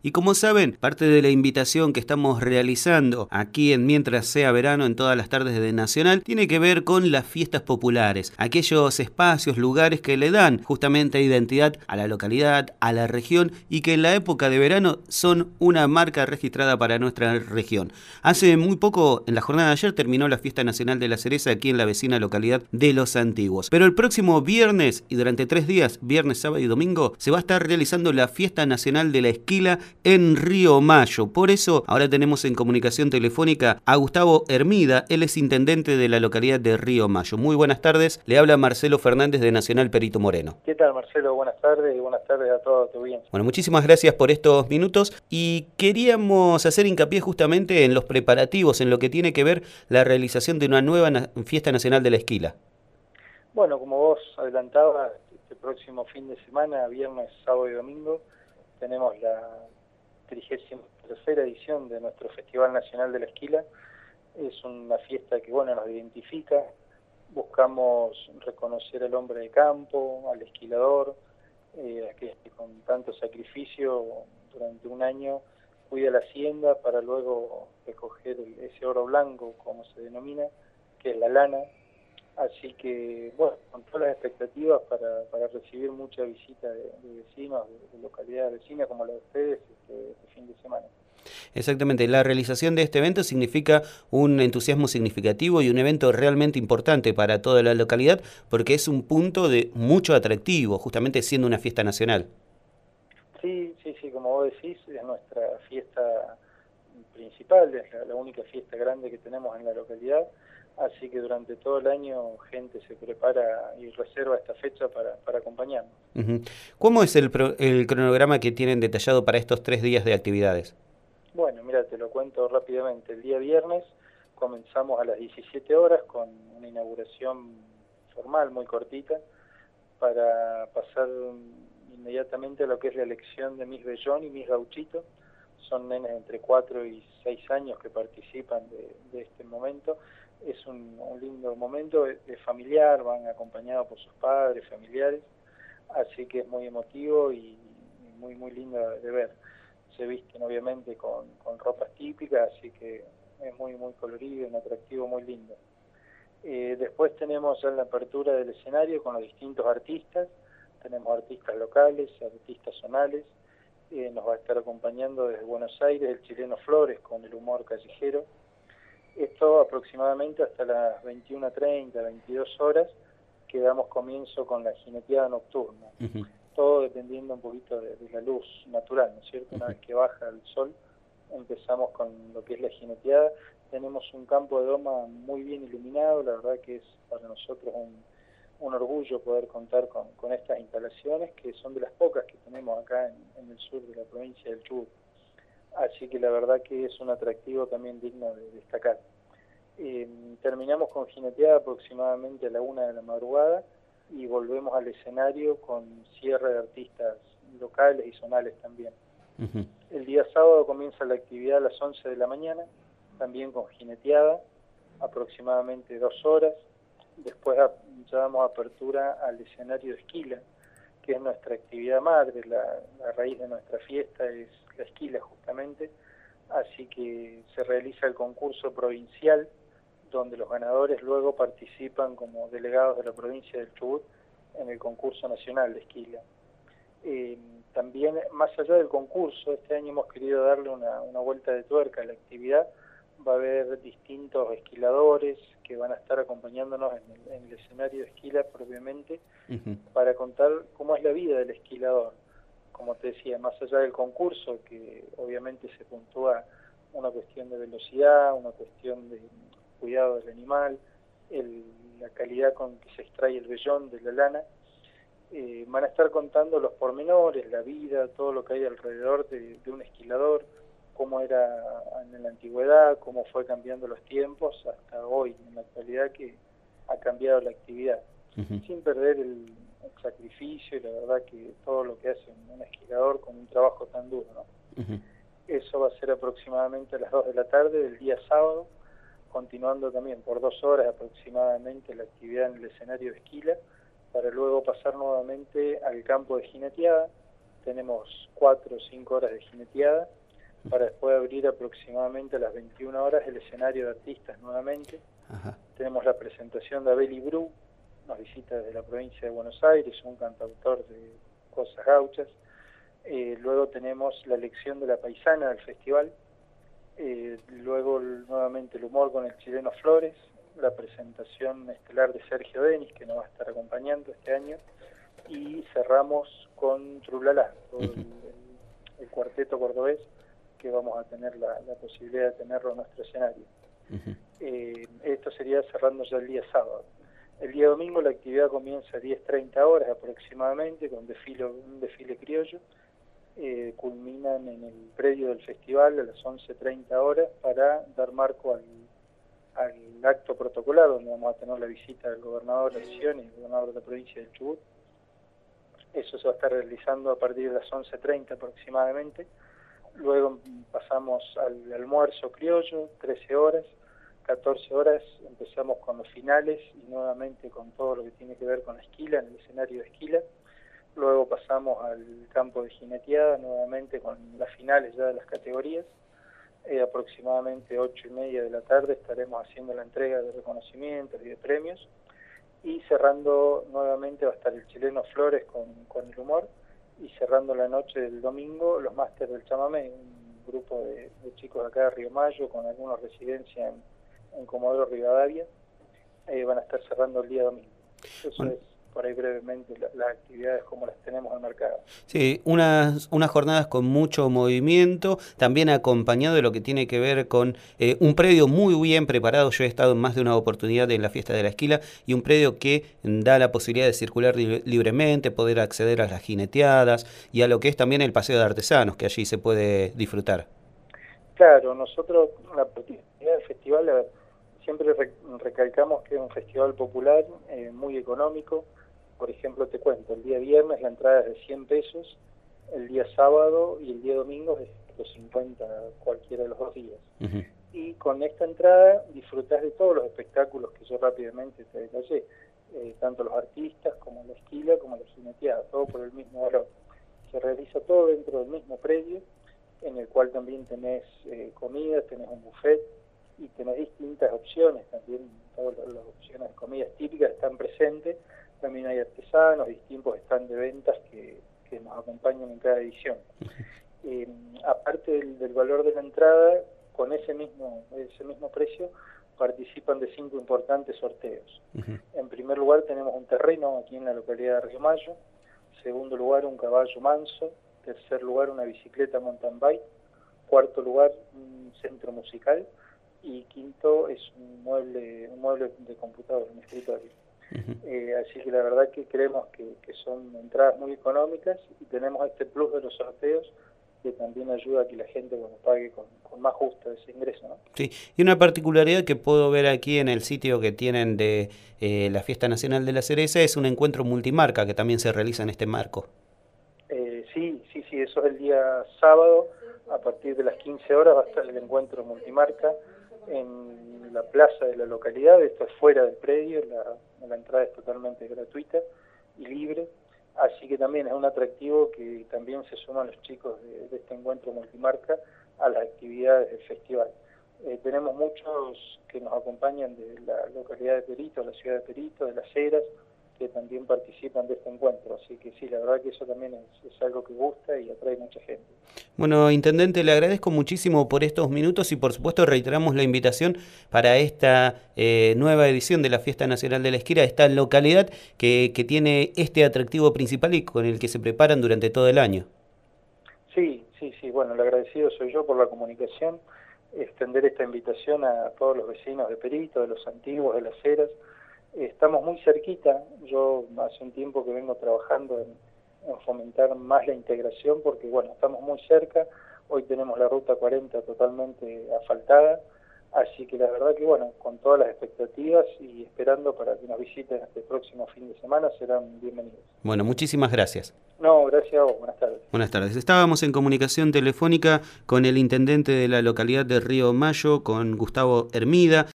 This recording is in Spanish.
Y como saben, parte de la invitación que estamos realizando aquí en Mientras sea verano en todas las tardes de Nacional tiene que ver con las fiestas populares, aquellos espacios, lugares que le dan justamente identidad a la localidad, a la región y que en la época de verano son una marca registrada para nuestra región. Hace muy poco, en la jornada de ayer, terminó la Fiesta Nacional de la Cereza aquí en la vecina localidad de Los Antiguos. Pero el próximo viernes y durante 3 días, viernes, sábado y domingo, se va a estar realizando la Fiesta Nacional de la Esquila en Río Mayo. Por eso, ahora tenemos en comunicación telefónica a Gustavo Hermida, él es intendente de la localidad de Río Mayo. Muy buenas tardes, le habla Marcelo Fernández de Nacional Perito Moreno. ¿Qué tal, Marcelo? Buenas tardes y buenas tardes a toda tu audiencia. Bueno, muchísimas gracias por estos minutos y queríamos hacer hincapié justamente en los preparativos, en lo que tiene que ver la realización de una nueva Fiesta Nacional de la Esquila. Bueno, como vos adelantabas, este próximo fin de semana, viernes, sábado y domingo, tenemos la 33ª edición de nuestro Festival Nacional de la Esquila. Es una fiesta que, bueno, nos identifica. Buscamos reconocer al hombre de campo, al esquilador, aquel que con tanto sacrificio durante un año cuida la hacienda para luego recoger ese oro blanco, como se denomina, que es la lana. Así que, bueno, con todas las expectativas para recibir mucha visita de vecinos, de localidades vecinas como la de ustedes este fin de semana. Exactamente, la realización de este evento significa un entusiasmo significativo y un evento realmente importante para toda la localidad porque es un punto de mucho atractivo, justamente siendo una fiesta nacional. Sí, como vos decís, es nuestra fiesta principal, es la única fiesta grande que tenemos en la localidad, así que durante todo el año gente se prepara y reserva esta fecha para acompañarnos. Uh-huh. ¿Cómo es el cronograma que tienen detallado para estos 3 días de actividades? Bueno, mira, te lo cuento rápidamente. El día viernes comenzamos a las 17 horas con una inauguración formal muy cortita para pasar inmediatamente a lo que es la elección de Miss Bellón y Miss Gauchito. Son nenes entre 4 y 6 años que participan de este momento. Es un lindo momento, es familiar, van acompañados por sus padres, familiares, así que es muy emotivo y muy lindo de ver. Se visten obviamente con ropas típicas, así que es muy colorido, un atractivo muy lindo. Después tenemos ya la apertura del escenario con los distintos artistas. Tenemos artistas locales, artistas zonales. Nos va a estar acompañando desde Buenos Aires el chileno Flores con el humor callejero. Esto aproximadamente hasta las 21:30, 22 horas, que damos comienzo con la jineteada nocturna. Uh-huh. Todo dependiendo un poquito de la luz natural, ¿no es cierto? Una vez que baja el sol, empezamos con lo que es la jineteada. Tenemos un campo de doma muy bien iluminado, la verdad que es para nosotros un orgullo poder contar con estas instalaciones, que son de las pocas que tenemos acá en el sur de la provincia del Chubut. Así que la verdad que es un atractivo también digno de destacar. Terminamos con jineteada aproximadamente a la 1 de la madrugada y volvemos al escenario con cierre de artistas locales y zonales también. Uh-huh. El día sábado comienza la actividad a las 11 de la mañana, también con jineteada, aproximadamente 2 horas. Después ya damos apertura al escenario de esquila, que es nuestra actividad madre, la raíz de nuestra fiesta es la esquila justamente, así que se realiza el concurso provincial, donde los ganadores luego participan como delegados de la provincia del Chubut en el concurso nacional de esquila. También, más allá del concurso, este año hemos querido darle una vuelta de tuerca a la actividad. Va a haber distintos esquiladores que van a estar acompañándonos en el escenario de esquila propiamente, uh-huh, para contar cómo es la vida del esquilador. Como te decía, más allá del concurso, que obviamente se puntúa una cuestión de velocidad, una cuestión de cuidado del animal, la calidad con que se extrae el vellón de la lana, van a estar contando los pormenores, la vida, todo lo que hay alrededor de un esquilador, cómo era en la antigüedad, cómo fue cambiando los tiempos hasta hoy, en la actualidad que ha cambiado la actividad, uh-huh, sin perder el sacrificio y la verdad que todo lo que hace un esquilador con un trabajo tan duro, ¿no? Uh-huh. Eso va a ser aproximadamente a las 2 de la tarde del día sábado, continuando también por 2 horas aproximadamente la actividad en el escenario de esquila, para luego pasar nuevamente al campo de jineteada, tenemos 4 o 5 horas de jineteada, para después abrir aproximadamente a las 21 horas el escenario de artistas nuevamente. Ajá. Tenemos la presentación de Abel Ibrú, nos visita desde la provincia de Buenos Aires, un cantautor de cosas gauchas. Luego tenemos la elección de la paisana del festival, luego nuevamente el humor con el chileno Flores, la presentación estelar de Sergio Denis, que nos va a estar acompañando este año, y cerramos con Trulalá, el cuarteto cordobés, que vamos a tener la posibilidad de tenerlo en nuestro escenario. Esto sería cerrando ya el día sábado. El día domingo la actividad comienza a 10:30 horas aproximadamente, con un desfile criollo. Culminan en el predio del festival a las 11:30 horas para dar marco al acto protocolar, donde vamos a tener la visita del gobernador de Misiones y el gobernador de la provincia del Chubut. Eso se va a estar realizando a partir de las 11:30 aproximadamente. Luego pasamos al almuerzo criollo, 13 horas. 14 horas empezamos con los finales y nuevamente con todo lo que tiene que ver con la esquila, en el escenario de esquila. Luego pasamos al campo de jineteada, nuevamente con las finales ya de las categorías. Aproximadamente 8:30 de la tarde estaremos haciendo la entrega de reconocimientos y de premios. Y cerrando nuevamente va a estar el chileno Flores con el humor. Y cerrando la noche del domingo, los másteres del chamamé, un grupo de chicos de acá de Río Mayo, con algunos residencia en Comodoro Rivadavia, van a estar cerrando el día domingo. Eso es por ahí brevemente las actividades como las tenemos enmarcadas. Sí, unas jornadas con mucho movimiento, también acompañado de lo que tiene que ver con un predio muy bien preparado. Yo he estado en más de una oportunidad en la fiesta de la esquila y un predio que da la posibilidad de circular libremente, poder acceder a las jineteadas y a lo que es también el paseo de artesanos, que allí se puede disfrutar. Claro, nosotros la particularidad del festival siempre recalcamos que es un festival popular, muy económico. Por ejemplo, te cuento, el día viernes la entrada es de 100 pesos, el día sábado y el día domingo es de 50, cualquiera de los 2 días. Y con esta entrada disfrutás de todos los espectáculos que yo rápidamente te detallé, tanto los artistas como la esquila como la jineteada, todo por el mismo valor. Se realiza todo dentro del mismo predio, en el cual también tenés comida, tenés un buffet y tenés distintas opciones, también todas las opciones de comidas típicas están presentes. También hay artesanos, distintos están de ventas que nos acompañan en cada edición. Aparte del valor de la entrada, con ese mismo precio, participan de 5 importantes sorteos. En primer lugar tenemos un terreno aquí en la localidad de Río Mayo. Segundo lugar, un caballo manso. Tercer lugar, una bicicleta mountain bike. Cuarto lugar, un centro musical. Y quinto es un mueble de computador, un escritorio. Así que la verdad que creemos que son entradas muy económicas y tenemos este plus de los sorteos que también ayuda a que la gente pague con más justo ese ingreso, ¿no? Sí, y una particularidad que puedo ver aquí en el sitio que tienen de la Fiesta Nacional de la Cereza es un encuentro multimarca que también se realiza en este marco. Sí, eso es el día sábado, a partir de las 15 horas va a estar el encuentro multimarca en la plaza de la localidad. Esto es fuera del predio, la entrada es totalmente gratuita y libre, así que también es un atractivo que también se suman los chicos de este encuentro multimarca a las actividades del festival. Tenemos muchos que nos acompañan de la localidad de Perito, la ciudad de Perito, de Las Heras, que también participan de este encuentro, así que sí, la verdad que eso también es algo que gusta y atrae mucha gente. Bueno, Intendente, le agradezco muchísimo por estos minutos y por supuesto reiteramos la invitación para esta nueva edición de la Fiesta Nacional de la Esquila, esta localidad que tiene este atractivo principal y con el que se preparan durante todo el año. Sí, bueno, el agradecido soy yo por la comunicación, extender esta invitación a todos los vecinos de Perito, de los antiguos, de Las Heras. Estamos muy cerquita, yo hace un tiempo que vengo trabajando en fomentar más la integración porque, bueno, estamos muy cerca, hoy tenemos la ruta 40 totalmente asfaltada, así que la verdad que, bueno, con todas las expectativas y esperando para que nos visiten este próximo fin de semana, serán bienvenidos. Bueno, muchísimas gracias. No, gracias a vos, buenas tardes. Buenas tardes. Estábamos en comunicación telefónica con el intendente de la localidad de Río Mayo, con Gustavo Hermida.